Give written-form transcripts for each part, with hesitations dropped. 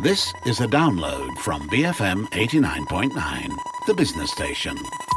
This is a download from BFM 89.9, the business station.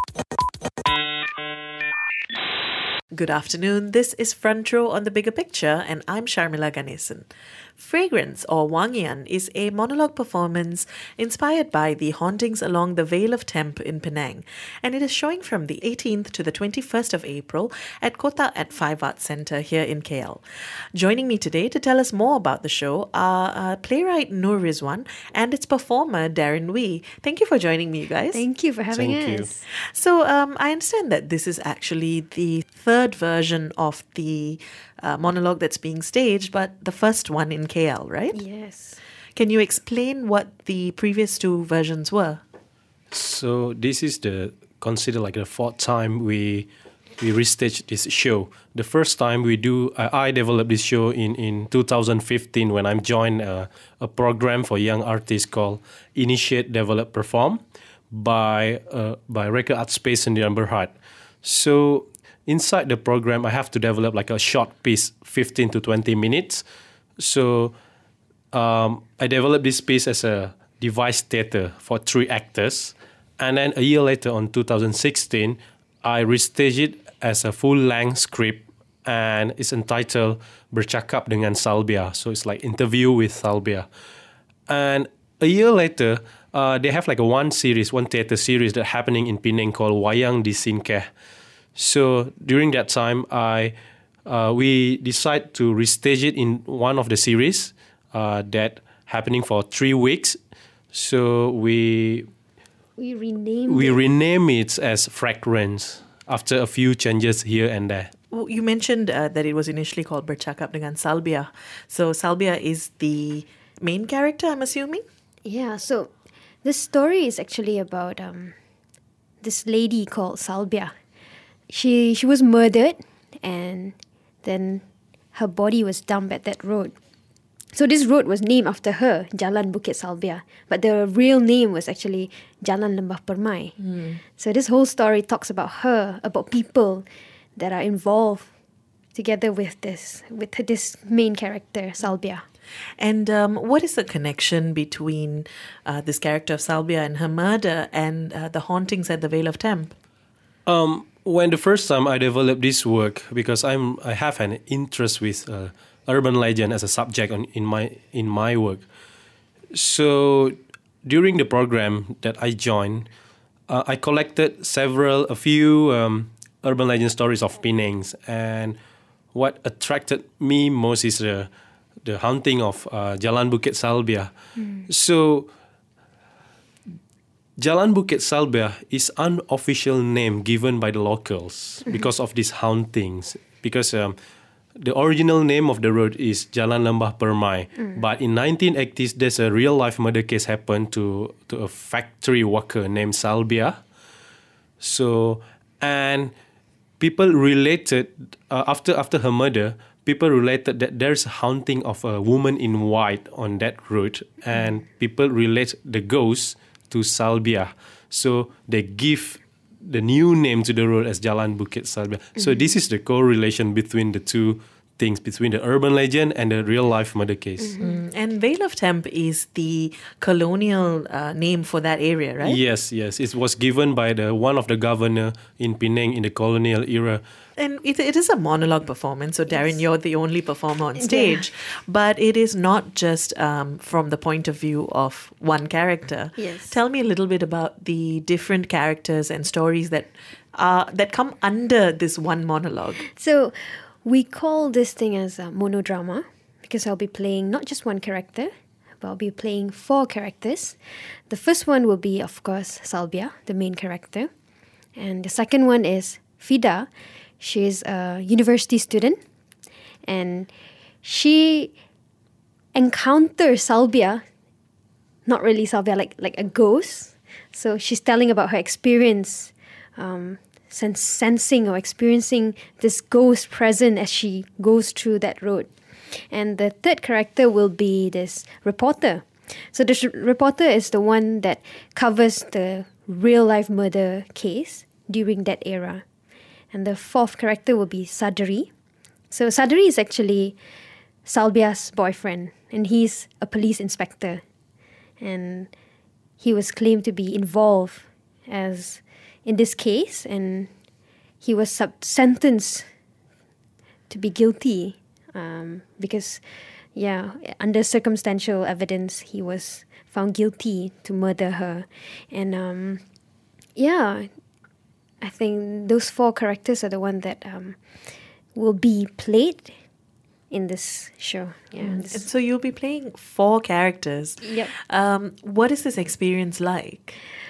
Good afternoon, this is Front Row on The Bigger Picture and I'm Sharmila Ganesan. Fragrance or Wangian is a monologue performance inspired by the hauntings along the Vale of Temp in Penang, and it is showing from the 18th to the 21st of April at Kota at 5 Arts Centre here in KL. Joining me today to tell us more about the show are playwright Nur Rizwan and its performer Darren Wee. Thank you for joining me, you guys. Thank you for having us. So I understand that this is actually the third version of the monologue that's being staged, but the first one in KL, right? Yes. Can you explain what the previous two versions were? So this is considered like the fourth time we restaged this show. The first time I developed this show in 2015 when I joined a program for young artists called Initiate, Develop, Perform by Record Art Space in the Berhad. So inside the program, I have to develop like a short piece, 15 to 20 minutes. So I developed this piece as a device theater for 3 actors. And then a year later, on 2016, I restaged it as a full-length script, and it's entitled Bercakap dengan Salbia. So it's like interview with Salbia. And a year later, they have like one theater series that's happening in Penang called Wayang di Sinkeh. So during that time, we decided to restage it in one of the series that happening for 3 weeks. So we rename it as Fragrance after a few changes here and there. Well, you mentioned that it was initially called Bercakap dengan Salbia. So Salbia is the main character, I'm assuming? Yeah, so this story is actually about this lady called Salbia. She was murdered, and then her body was dumped at that road. So this road was named after her, Jalan Bukit Salbia, but the real name was actually Jalan Lembah Permai. So this whole story talks about her, about people that are involved together with this main character, Salbia. And what is the connection between this character of Salbia and her murder and the hauntings at the Vale of Temp? When the first time I developed this work, because I have an interest with urban legend as a subject in my work. So during the program that I joined, I collected a few urban legend stories of Penang, and what attracted me most is the haunting of Jalan Bukit Salbia. So Jalan Bukit Salbia is unofficial name given by the locals because of these hauntings. Because the original name of the road is Jalan Lembah Permai. But in 1980s, there's a real-life murder case happened to a factory worker named Salbia. So, and people related, after her murder, people related that there's a haunting of a woman in white on that road. And people relate the ghost to Salbia. So they give the new name to the road as Jalan Bukit Salbia. So this is the correlation between the two things, between the urban legend and the real-life murder case. And Vale of Temp is the colonial name for that area, right? Yes. It was given by one of the governor in Penang in the colonial era. And it is a monologue performance. So, Darren, you're the only performer on stage. But it is not just from the point of view of one character. Yes. Tell me a little bit about the different characters and stories that come under this one monologue. So we call this thing as a monodrama because I'll be playing not just one character, but I'll be playing 4 characters. The first one will be, of course, Salbia, the main character. And the second one is Fida. She's a university student, and she encounters Salbia, not really Salbia, like a ghost. So she's telling about her experience, sensing or experiencing this ghost present as she goes through that road. And the third character will be this reporter. So the reporter is the one that covers the real-life murder case during that era. And the fourth character will be Sadari. So Sadari is actually Salbia's boyfriend, and he's a police inspector. and he was claimed to be involved as in this case, and he was sentenced to be guilty because, under circumstantial evidence, he was found guilty to murder her. And I think those 4 characters are the one that will be played in this show. And so you'll be playing 4 characters. Yep. What is this experience like?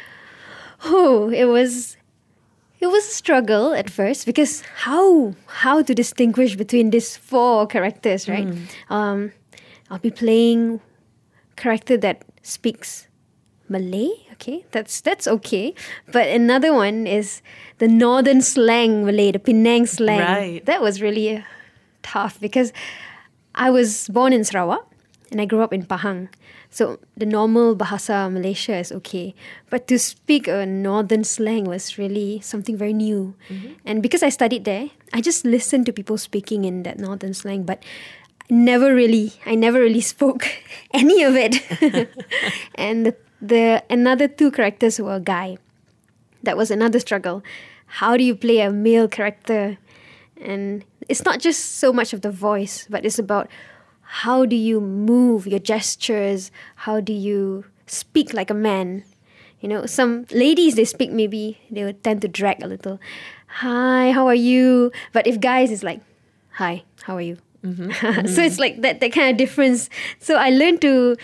Oh, it was a struggle at first, because how to distinguish between these 4 characters, right? I'll be playing character that speaks Malay. Okay, that's okay. But another one is the northern slang Malay, the Penang slang. Right. That was really tough, because I was born in Sarawak and I grew up in Pahang. So the normal Bahasa Malaysia is okay. But to speak a northern slang was really something very new. And because I studied there, I just listened to people speaking in that northern slang, but I never really spoke any of it. And the another 2 characters were a guy. That was another struggle. How do you play a male character? And it's not just so much of the voice, but it's about how do you move, your gestures, how do you speak like a man. You know, some ladies, they would tend to drag a little. Hi, how are you? But if guys, it's like, hi, how are you? So it's like that kind of difference. So I learned to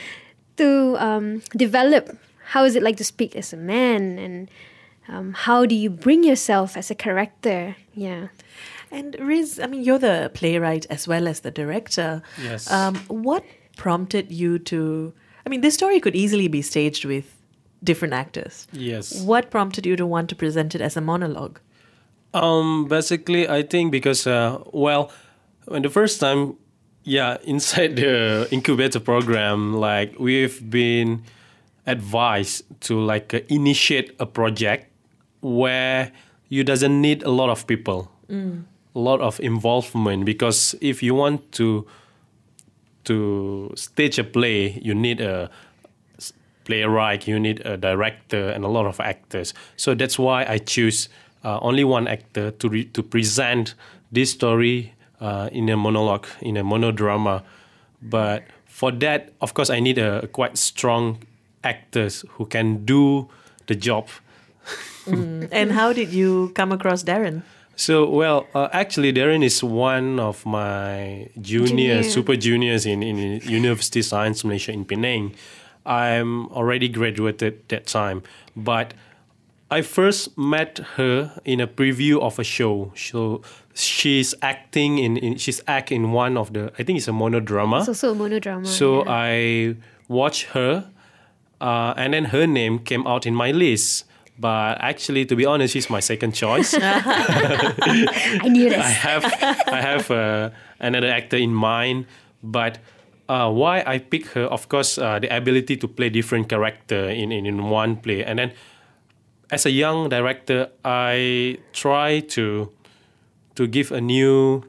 develop how is it like to speak as a man, and how do you bring yourself as a character. Yeah. And Riz, I mean, you're the playwright as well as the director. Yes. What prompted you to... I mean, this story could easily be staged with different actors. Yes. What prompted you to want to present it as a monologue? Basically, I think because, when the first time, inside the incubator program, like we've been advised to initiate a project where you doesn't need a lot of people, a lot of involvement, because if you want to stage a play, you need a playwright, you need a director, and a lot of actors. So that's why I choose only one actor to present this story in a monologue, in a monodrama. But for that, of course, I need a quite strong actors who can do the job. And how did you come across Darren? So, actually, Darren is one of my super juniors in University Science Malaysia in Penang. I'm already graduated that time. But I first met her in a preview of a show. So she's acting in one of the, I think it's a monodrama. It's also a monodrama. So I watched her, and then her name came out in my list. But actually, to be honest, she's my second choice. I knew this. I have another actor in mind, but why I pick her? Of course, the ability to play different character in one play, and then as a young director, I try to give a new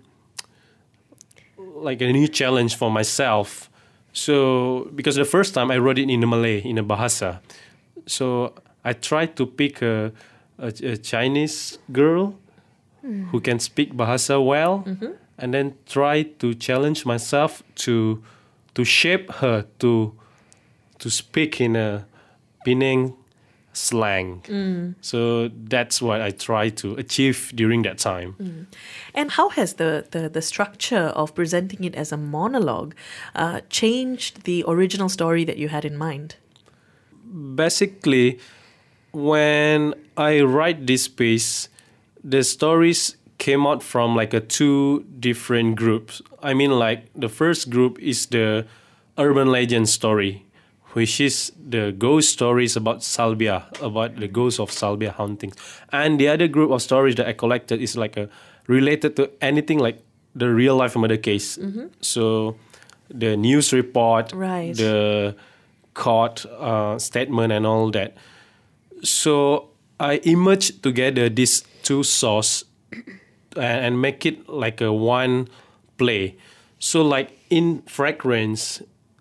challenge for myself. So because the first time I wrote it in Malay, in a Bahasa, so I tried to pick a Chinese girl who can speak Bahasa well, and then try to challenge myself to shape her to speak in a Penang slang. So that's what I try to achieve during that time. And how has the structure of presenting it as a monologue changed the original story that you had in mind? Basically, when I write this piece, the stories came out from two different groups. I mean, the first group is the urban legend story, which is the ghost stories about Salbia, about the ghosts of Salbia hauntings. And the other group of stories that I collected is related to anything like the real life murder case. So the news report, right, the court statement and all that. So I imaged together these two sources and make it like a one play. So in Fragrance,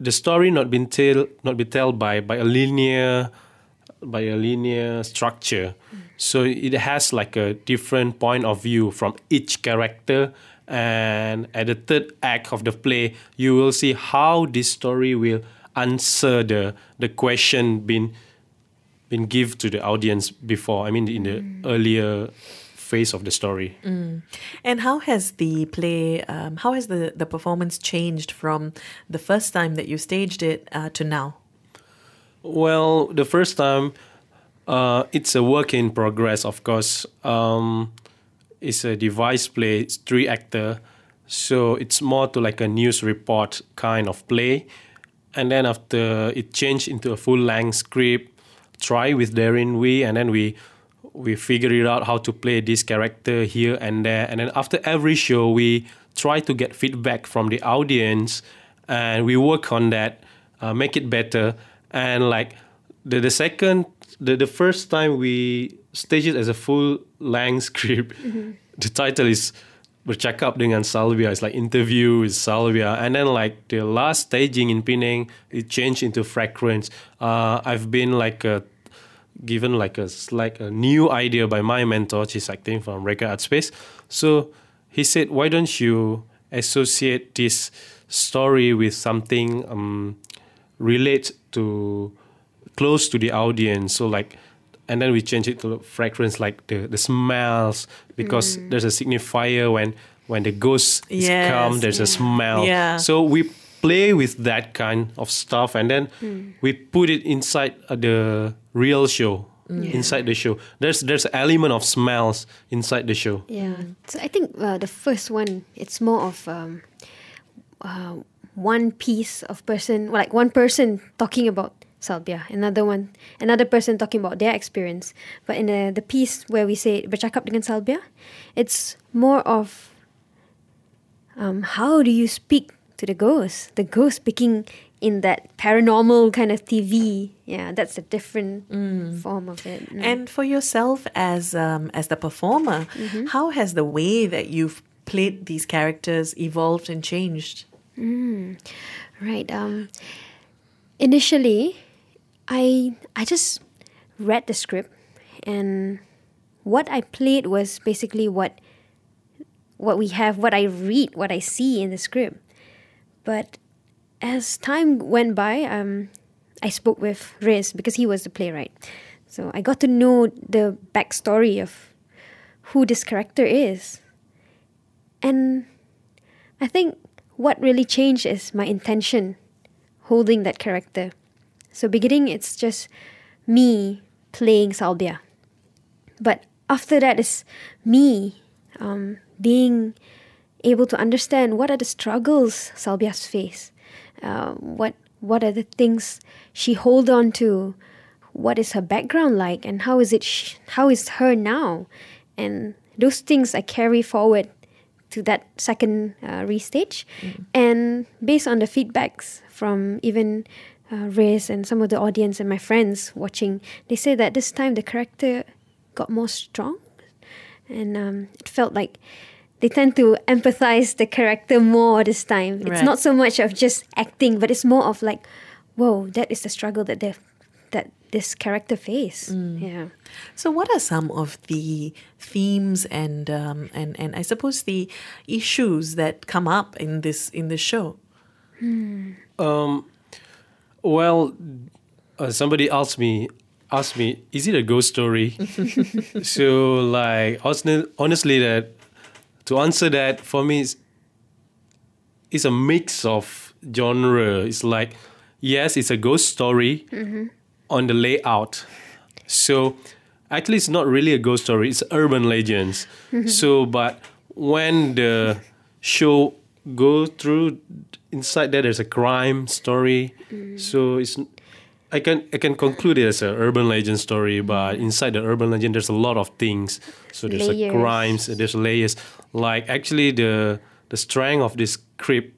the story not be told by a linear structure. So it has like a different point of view from each character. And at the third act of the play, you will see how this story will answer the question been given to the audience before. I mean, in the earlier phase of the story. And how has the play, how has the performance changed from the first time that you staged it to now? Well, the first time, it's a work in progress, of course. It's a device play, it's 3-actor. So it's more to like a news report kind of play. And then after it changed into a full-length script, try with Darren Wee, and then we figure it out how to play this character here and there. And then after every show, we try to get feedback from the audience, and we work on that, make it better. And like the first time we staged it as a full-length script, the title is Bercakap dengan Salvia. It's like interview with Salvia. And then like the last staging in Penang, it changed into Fragrance. I've been like given like a new idea by my mentor. She's acting from Record Art Space. So he said, why don't you associate this story with something relate to close to the audience? So like, and then we change it to Fragrance, like the smells, because there's a signifier when the ghost is come, there's a smell. Yeah. So we play with that kind of stuff, and then we put it inside the real show, inside the show. There's an element of smells inside the show. Yeah. So I think the first one, it's more of one piece of person, like one person talking about Salbia, another person talking about their experience. But in the piece where we say Bercakap dengan Salbia, it's more of how do you speak to the ghost speaking in that paranormal kind of TV. Yeah, that's a different form of it. And for yourself as the performer, how has the way that you've played these characters evolved and changed? Right. Initially, I just read the script, and what I played was basically what we have, what I read, what I see in the script. But as time went by, I spoke with Riz because he was the playwright. So I got to know the backstory of who this character is. And I think what really changed is my intention holding that character. So beginning, it's just me playing Salbia. But after that is me being able to understand what are the struggles Salbia's face. What are the things she hold on to? What is her background like? And how is her now? And those things I carry forward to that second restage. And based on the feedbacks from even Riz and some of the audience and my friends watching, they say that this time the character got more strong, and it felt like they tend to empathize the character more this time. It's Right. not so much of just acting, but it's more of like, whoa, that is the struggle that this character face. Yeah. So, what are some of the themes and I suppose the issues that come up in this show? Well, somebody asked me, is it a ghost story? So, like, honestly, that to answer that for me, it's a mix of genre. It's like, yes, it's a ghost story on the layout. So, actually, it's not really a ghost story. It's urban legends. So, but when the show go through, inside there's a crime story. So I can conclude it as an urban legend story, but inside the urban legend there's a lot of things. So there's Layers. crimes, there's layers. Like actually the strength of this script,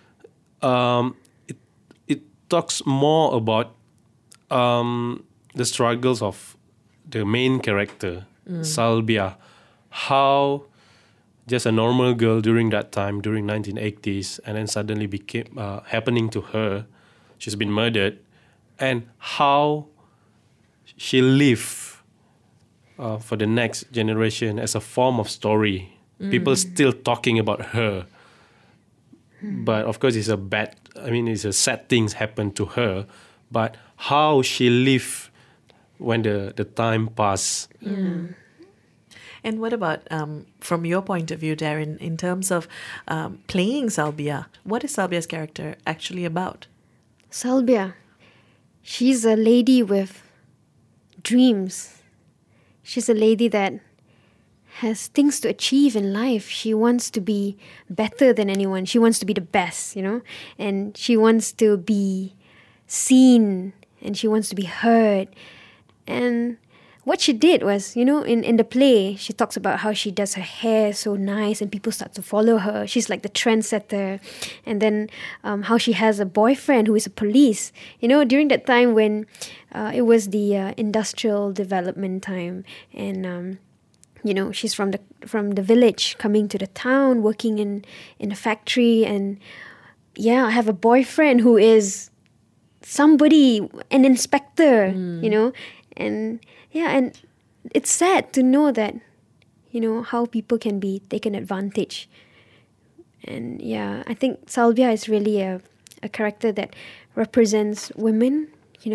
it talks more about the struggles of the main character, Salbia, how just a normal girl during that time, during 1980s, and then suddenly became happening to her. she's been murdered, and how she lived for the next generation as a form of story. People still talking about her. But of course, it's a sad things happened to her. But how she lived when the time passed. And what about, from your point of view, Darren, in terms of playing Salbia, what is Salbia's character actually about? Salbia, she's a lady with dreams. She's a lady that has things to achieve in life. She wants to be better than anyone. She wants to be the best, and she wants to be seen, and she wants to be heard. And what she did was, in the play, she talks about how she does her hair so nice and people start to follow her. She's like the trendsetter. And then how she has a boyfriend who is a police. During that time when it was the industrial development time, and she's from the village coming to the town, working in a factory, and I have a boyfriend who is somebody, an inspector, and it's sad to know that, how people can be taken advantage. And I think Salbia is really a character that represents women,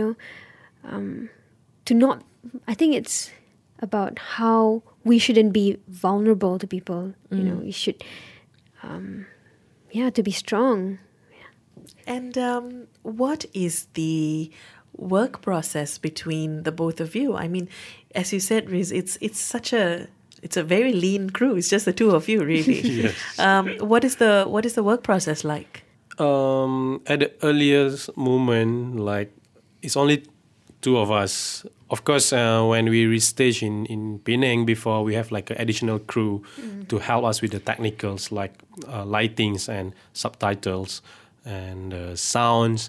I think it's about how we shouldn't be vulnerable to people. We should, to be strong. And what is the work process between the both of you? I mean, as you said, Riz, it's a very lean crew. It's just the two of you, really. Yes. What is the work process like? At the earliest moment, like it's only two of us. Of course, when we restage in Penang before, we have like an additional crew to help us with the technicals like lightings and subtitles and sounds.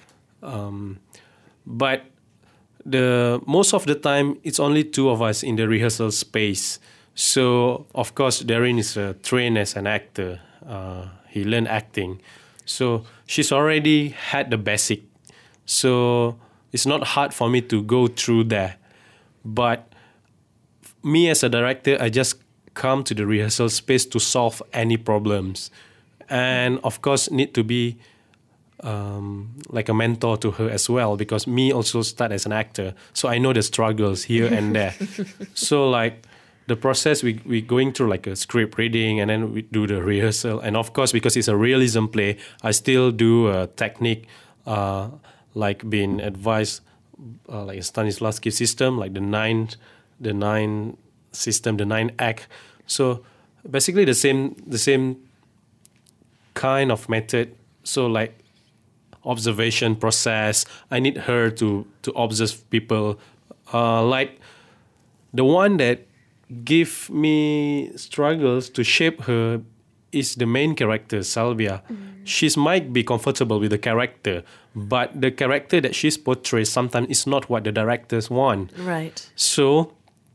But the most of the time, it's only two of us in the rehearsal space. So, of course, Darren is trained as an actor. He learned acting. So, she's already had the basic. So, it's not hard for me to go through that. But me as a director, I just come to the rehearsal space to solve any problems. And, of course, need to be like a mentor to her as well, because me also start as an actor, so I know the struggles here and there. So like the process, we going through like a script reading, and then we do the rehearsal. And of course, because it's a realism play, I still do a technique like being advised like Stanislavski system, like the nine system, the 9 act. So basically the same kind of method. So like observation process, I need her to observe people. Like the one that give me struggles to shape her is the main character, Salbia. She might be comfortable with the character, but the character that she's portrayed sometimes is not what the directors want. Right. So,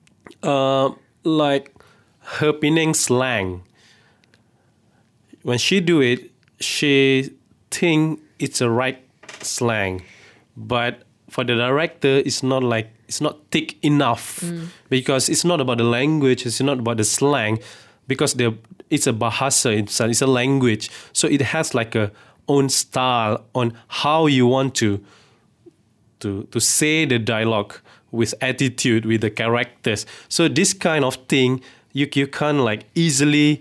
like her Penang slang, when she do it, she think it's a right slang, but for the director, it's not thick enough because it's not about the language, it's not about the slang, because it's a bahasa, it's a language, so it has like a own style on how you want to say the dialogue with attitude with the characters. So this kind of thing you can't like easily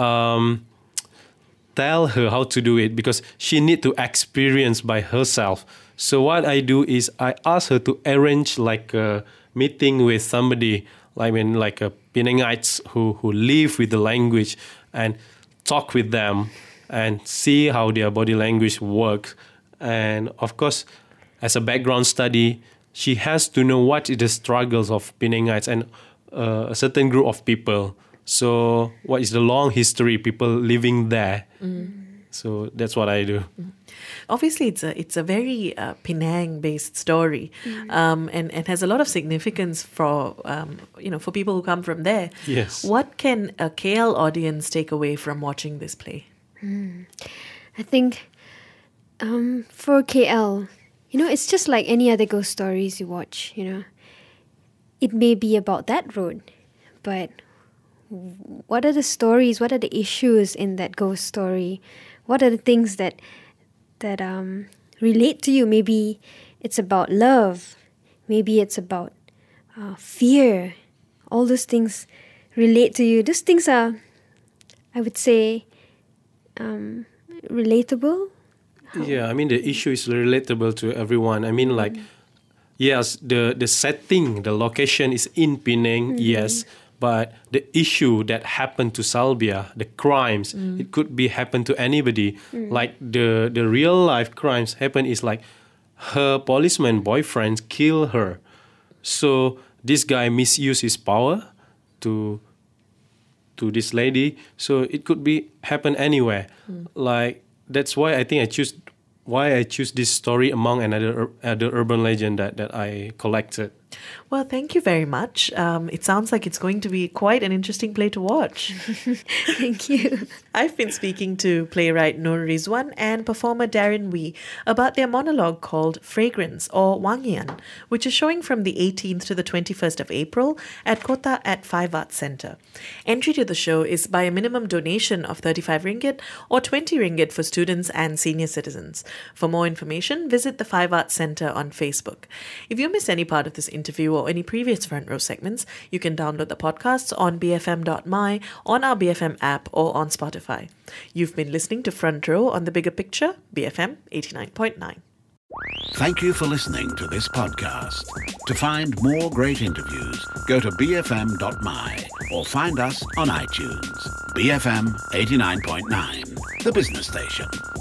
tell her how to do it, because she need to experience by herself. So what I do is I ask her to arrange like a meeting with somebody, like a Penangites who live with the language, and talk with them and see how their body language works. And of course, as a background study, she has to know what is the struggles of Penangites and a certain group of people. So what is the long history, people living there. So that's what I do. Obviously, it's a very Penang-based story, and has a lot of significance for for people who come from there. Yes. What can a KL audience take away from watching this play? I think For KL, it's just like any other ghost stories you watch, It may be about that road, but what are the stories, what are the issues in that ghost story? What are the things that relate to you? Maybe it's about love. Maybe it's about fear. All those things relate to you. Those things are, I would say, relatable. Yeah, I mean, the issue is relatable to everyone. I mean, like, yes, the setting, the location is in Penang, yes, but the issue that happened to Salbia, the crimes, it could be happen to anybody. Like the real life crimes happen is like her policeman boyfriend kill her. So this guy misused his power to this lady. So it could be happen anywhere. Like that's why I think I choose this story among another urban legend that I collected. Well, thank you very much. It sounds like it's going to be quite an interesting play to watch. Thank you. I've been speaking to playwright Nur Rizwan and performer Darren Wee about their monologue called Fragrance or Wangian, which is showing from the 18th to the 21st of April at Kota at 5 Arts Centre. Entry to the show is by a minimum donation of 35 ringgit or 20 ringgit for students and senior citizens. For more information, visit the 5 Arts Centre on Facebook. If you missed any part of this interview or any previous Front Row segments, you can download the podcasts on bfm.my, on our BFM app, or on Spotify. You've been listening to Front Row on The Bigger Picture, BFM 89.9. Thank you for listening to this podcast. To find more great interviews, go to bfm.my or find us on iTunes. BFM 89.9, the business station.